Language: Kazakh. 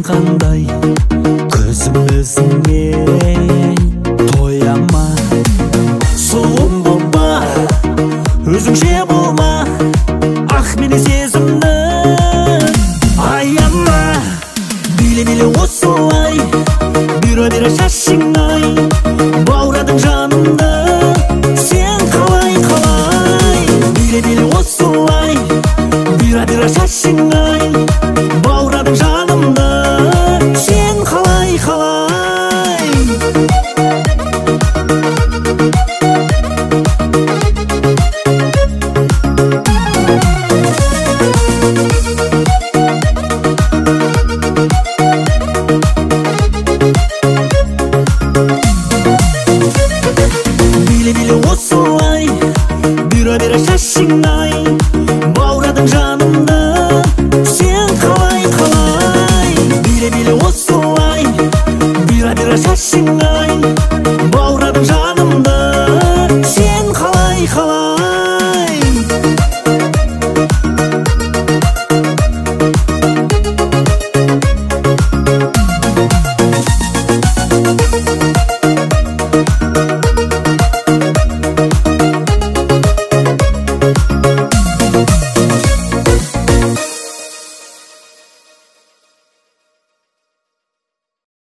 қандай көзім өзіңе тоя ма? Сұлуым болма, өзіңше болма, ақ мені сезімді аяма. Биле осылай, бұйра шашыңай, баурадың жанымды сен қалай. Биле осылай, бұйра шашыңай, баурадың жанымды сен қалай. Биле осылай, бұйра шашыңай, баурадың жанымды сен қалай. Биле осылай, бұйра шашыңай, баурадың жанымды сен қалай.